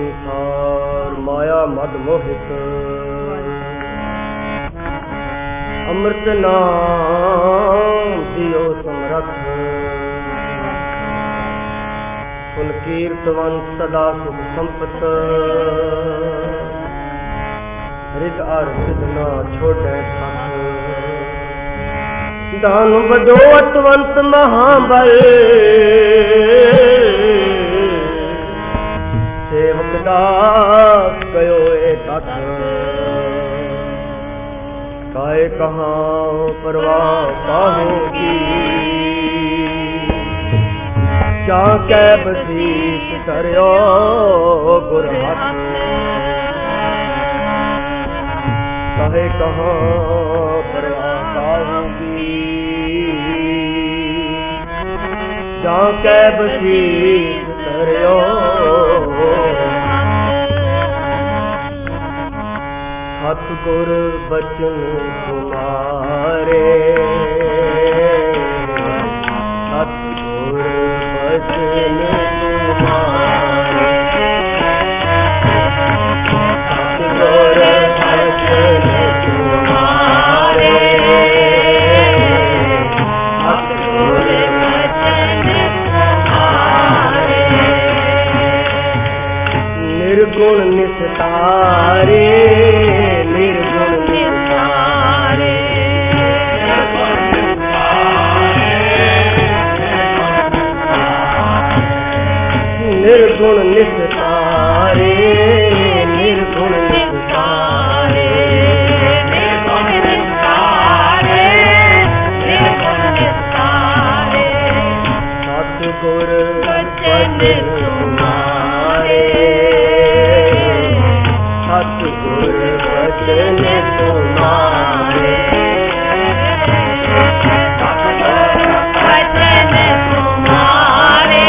संसार माया मद मोहित, अमृत नाम दियो समरथ। सुन कीर्तवंत सदा सुख संपत, रिद अर सिद ना छोड़े साथ। दान बदोवतवंत महाबल, सेवक दास कयो एक काहे कहाँ परवाह पाहो की। जाके बसीस करो गुर हाथ, काहे कहाँ परवाह पाहो की। जाके बसीस करो सतगुर बचन तुम्हारे। सतगुर बचन तुम्हारे, सतगुर बचन तुम्हारे, सतगुर बचन तुम्हारे। निर्गुण निस्तारे, निर्गुण निस्तारे, निर्गुण निस्तारे, निर्गुण निस्तारे, निर्गुण निस्तारे, निर्गुण निस्तारे। सतगुर बचन तुम्हारे, सतगुर बचन तुम्हारे, सतगुर बचन तुम्हारे,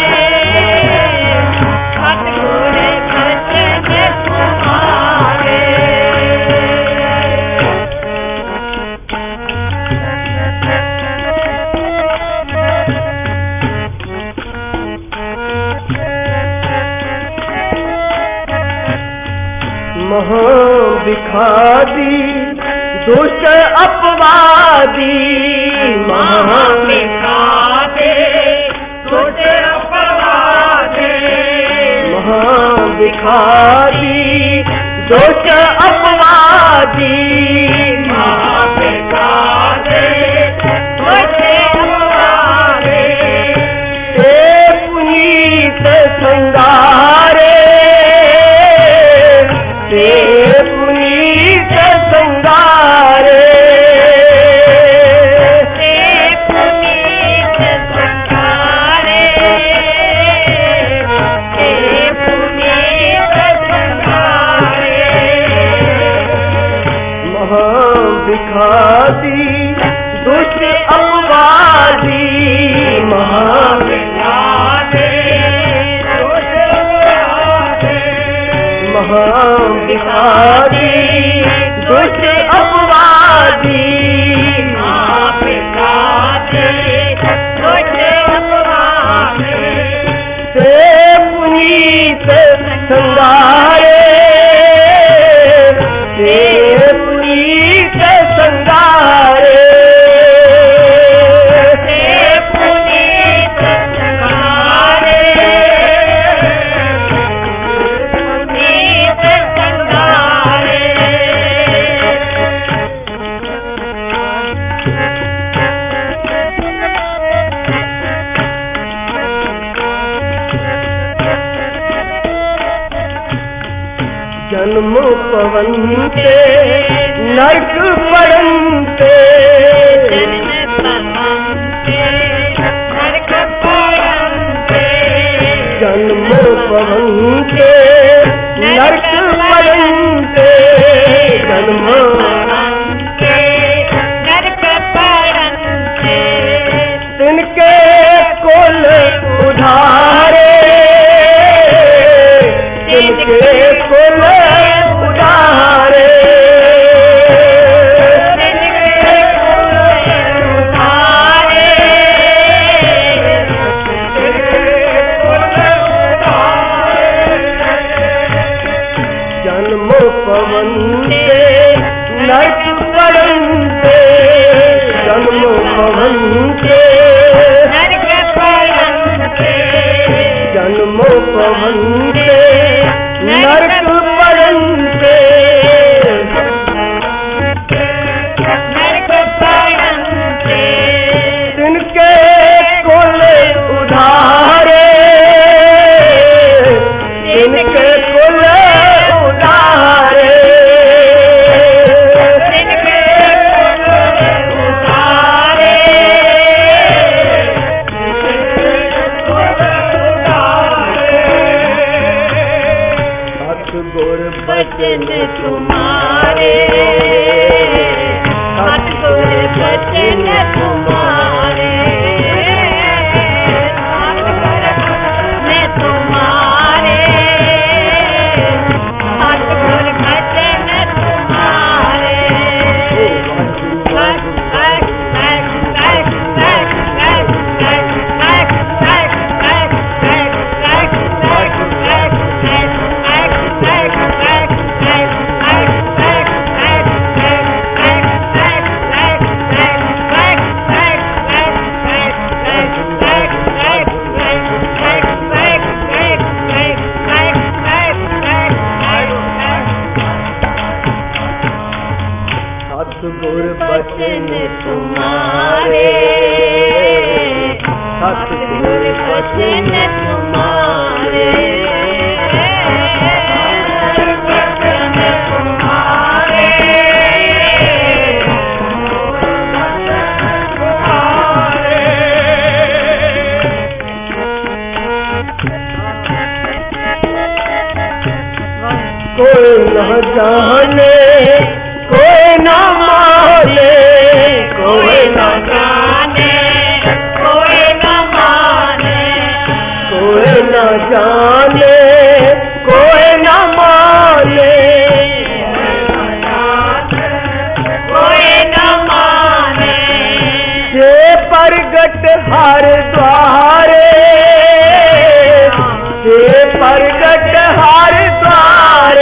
सतगुर बचन तुम्हारे। महाभिखारी दुष्ट अपवादी, महाभिखारी दुष्ट अपवादी, महाभिखारी दुष्ट अपवादी, महाभिखारी दुष्ट अपवादी। ते पुनीत संगारे, ते पुनीत संगारे, ते पुनीत संगारे, ते पुनीत संगारे। महाभिखारी दुष्ट अपवादी, महाभिखारी महाभिखारी दुष्ट अपवादी, महाभिखारी दुष्ट अपवादी। ते पुनीत संगारे, ते पुनीत संगारे, ते पुनीत संगारे, जन्म पवनते नरक पड़नते, जन्म पवनते नरक पड़नते, जन्म नरक पड़नते। तिनके कुल उधारे, तिनके कुल उधारे, पवन्ते नरक पड़न्ते जन्म पवन्ते नरक पड़न्ते जन्म पवन्ते नरक पड़न्ते नरक पड़न्ते तिनके कुल उधारे तिनके कुल उधारे तिनके कुल उधारे सतगुर बचन तुम्हारे सतगुर बचन तुम्हारे सतगुर बचन तुम्हारे सतगुर बचन तुम्हारे बचन तुम्हारे कोई न जाने कोई न माने कोई न जाने कोई न माने कोई न जाने कोई न माने कोई न माने से प्रगट हर द्वारे से प्रगट हर द्वारे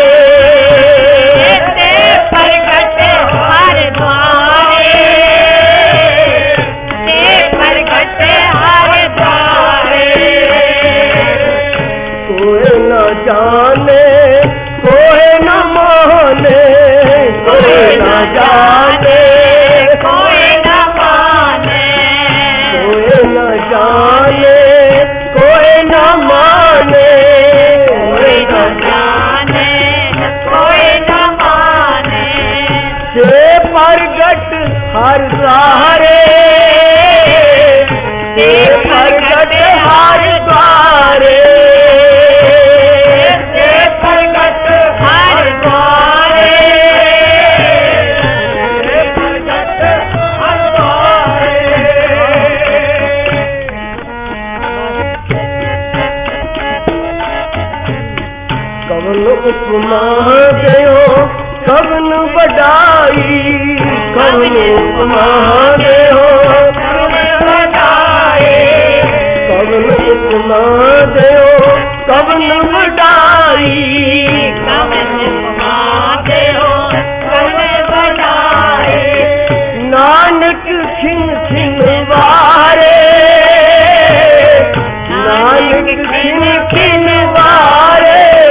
जाने कोई न माने कोई न जाने कोई न माने कोई न जाने कोई न माने कोई न जाने कोई न माने से प्रगट हर द्वारे से प्रगट हर द्वारे उपमा गयो कवन बड़ाई कवन उपमा गयो कवन बड़ाई कवन उपमा गयो कवन बड़ाई कवन उपमा गयो कवन बड़ाई नानक खिन खिन वारे नानक खिन खिन वारे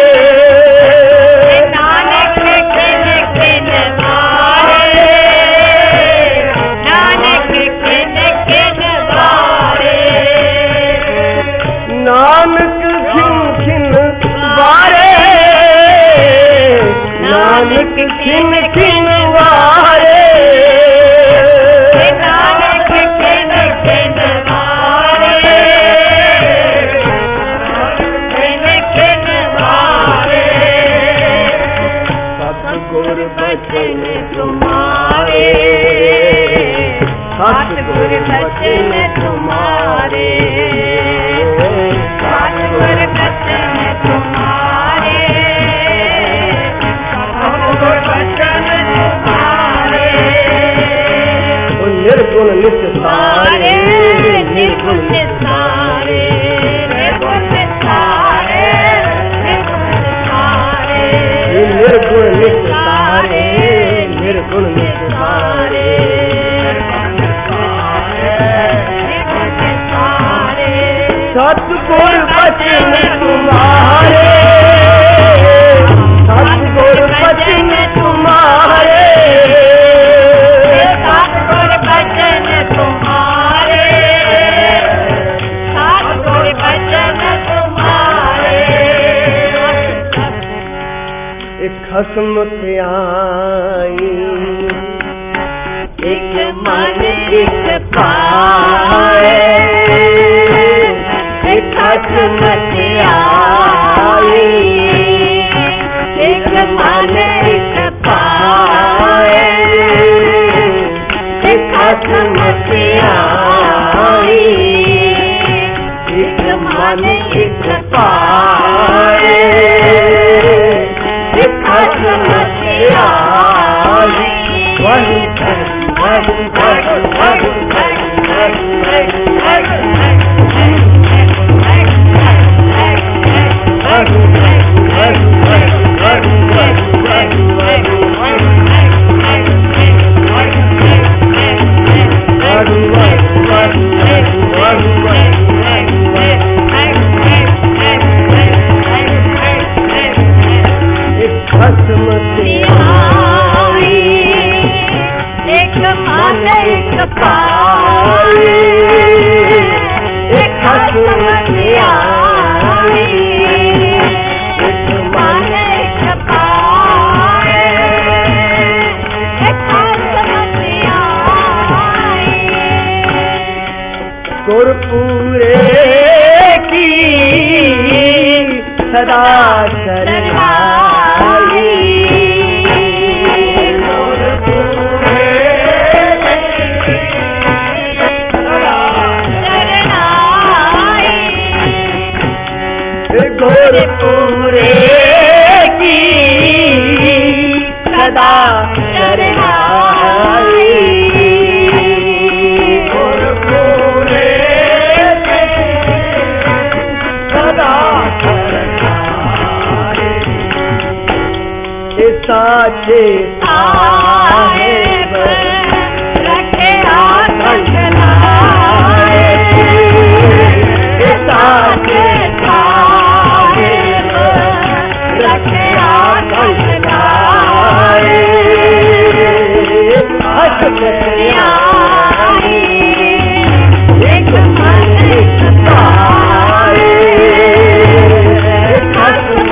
नानक खिन खिन वारे नानक खिन खिन वारे खिन खिन वारे सतगुर बचन तुम्हारे सतगुर बचन तुम्हारे सतगुर बचन तुम्हारे निर्गुण नित्य सारे निर्गुण सारे निर्गुण नित्य सतगुर बचन तुम्हारे, सतगुर बचन तुम्हारे, सतगुर बचन तुम्हारे, सतगुर बचन तुम्हारे। एक खसम त्याई एक मन एक पाए, एक खसम त्याई एक मन एक पाए, एक खसम त्याई एक मन एक पाए, एक खसम त्याई। एक मन एक पाए, एक खसम त्याई एक मन एक पाए, एक खसम त्याई। गुरपुरे की सदा शरणाई, गुरपुरे की सदा शरणाई, गुरपुरे सदा शरणाई। साचे साहेब रखे हाथ चलाए, साचे रखे हाथ चलाए, एक मन एक पाए, एक खसम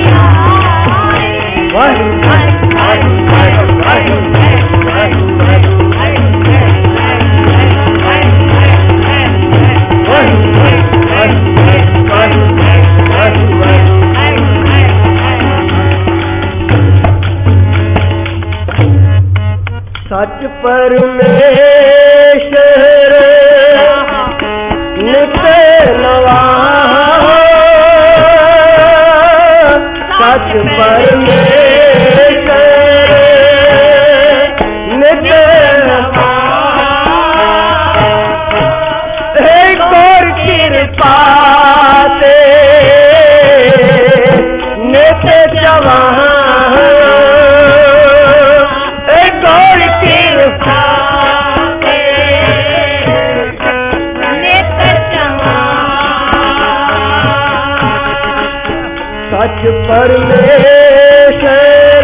सच परमेश्वर नित नवा, सच परमेश्वर नित नवा, हे गौर कृपा से नित जवान, गौर कृपा नित जवान। सच परमेश्वर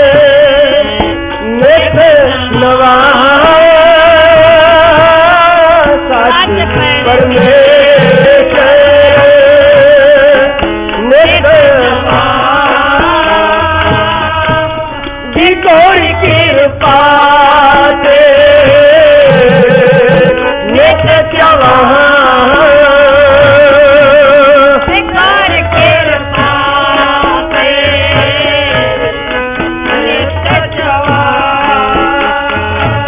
नित नवा, सच परमेश्वर नित नवा, गौर कृपा से नित जवान, गौर कृपा से नित जवान।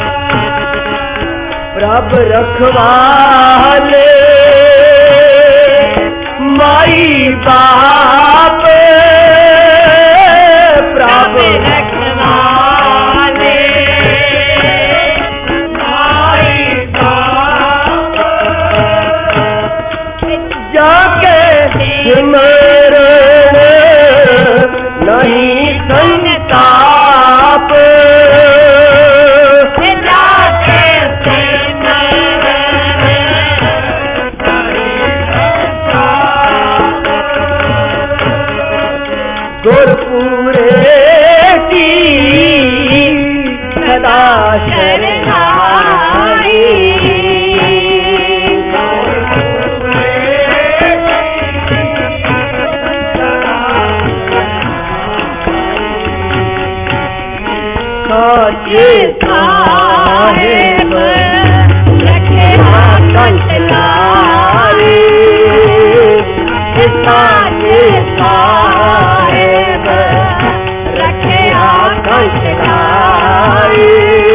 प्रभ रखवाले माई बाप, प्रभ रखवाले माई बाप, जाके सिमरन नहीं संताप, जाके सिमरन नहीं संताप। सदा शरणाई। साचे साहेब रखे कंठ लाए, साचे साहेब रखे कंठ लाए,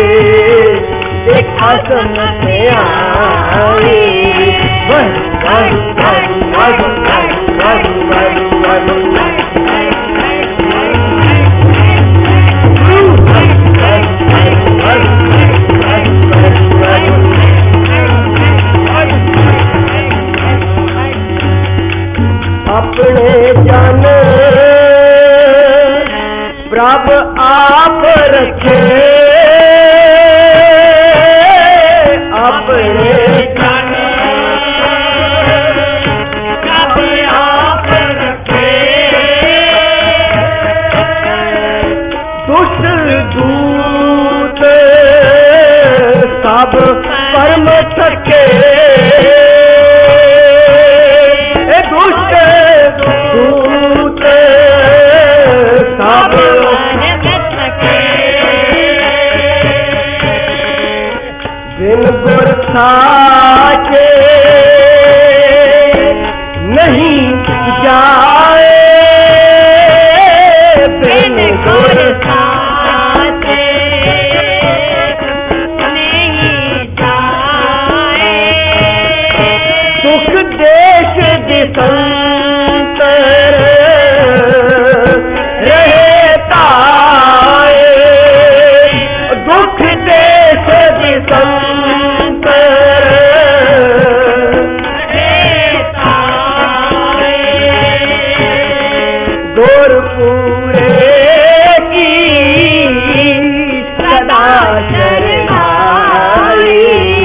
कसम से आई। अपने जन प्रभ आप रखे, अपने जन प्रभ आप रखे, दुष्ट दूत सब परम सके, दुष्ट दूत सब बिन गुर साचे नहीं जाए, बिन गुर साचे नहीं जाए, सुख देश दिसंतर रहता है, दुख देश दिसंतर रहता है, दौर पूरे की सदा शरणाई।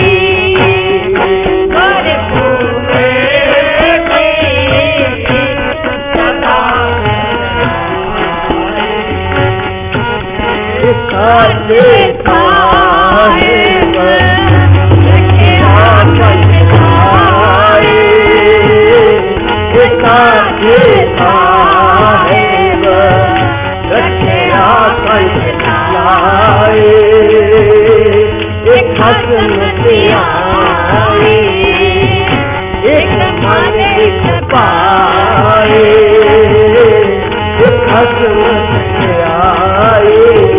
साचे साहेब रखे कंठ लाए, साचे साहेब रखे कंठ लाए, खत्म से आए, एक मन पाए, खत्म से आए।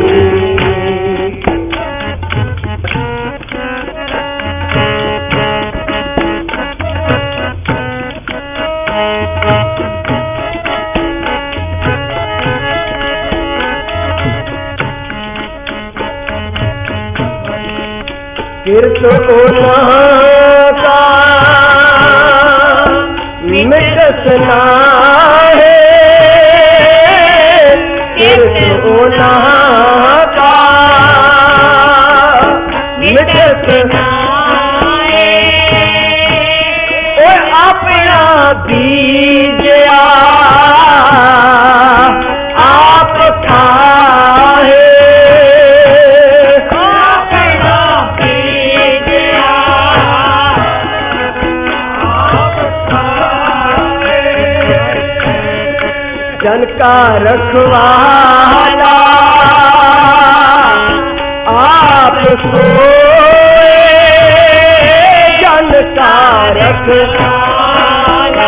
तीर्थ का मिटना है, तीर्थ का मिटना है, और अपना बीज आप खाए, जन का रखवाला आप सोए, जन का रखवाला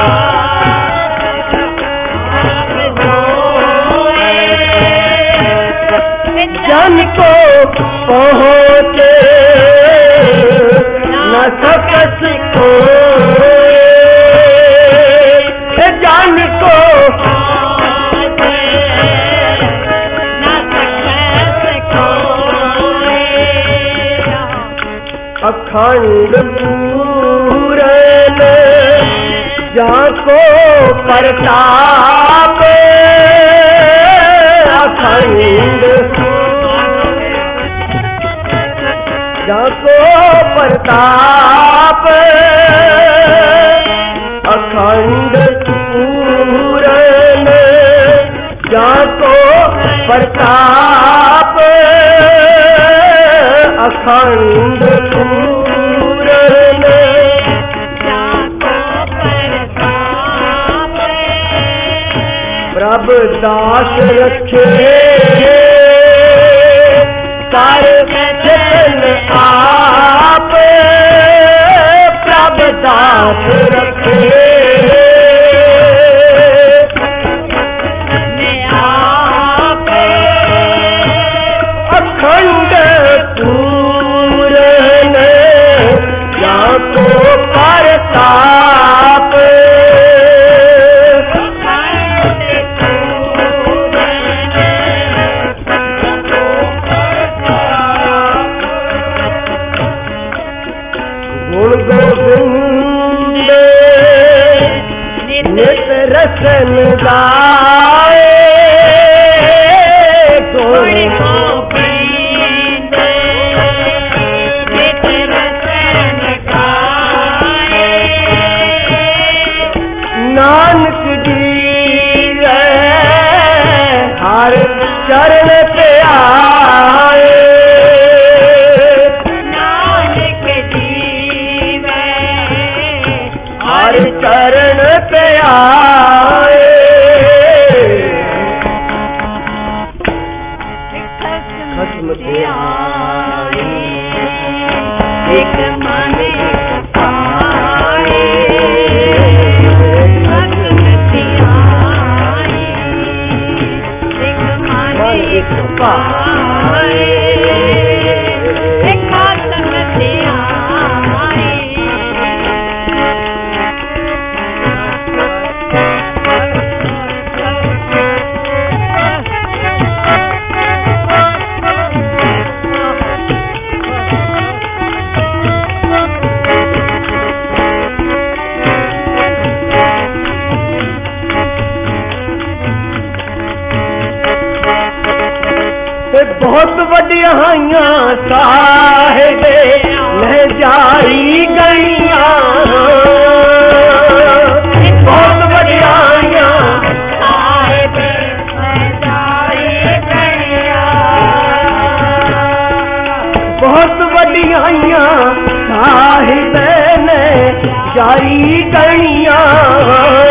जन को पहुँचे न सकत खोए, जन को अखंड पूरन जाको प्रताप, अखंड जाको प्रताप, अखंड पूरन जाको प्रताप, अखंड पूरन प्रभ दास रखे कर जतन आप प्रभ दास रखे अखंड पूरन जाको परताप गुण गोविंद नित रसन गाए गुण गोविंद नित रसन गाए नानक जी हर चरण पे आए हर चरण पे आए खत्म से आए एक मन आए खत्म से आए एक मन एक पाए एक खत्म से आए बहुत वड्डियां साहिबे लह जाई गईयां बहुत वड्डियां साहिबे लह जाई गईयां बहुत वड्डियां साहिबे ने जाई गईयां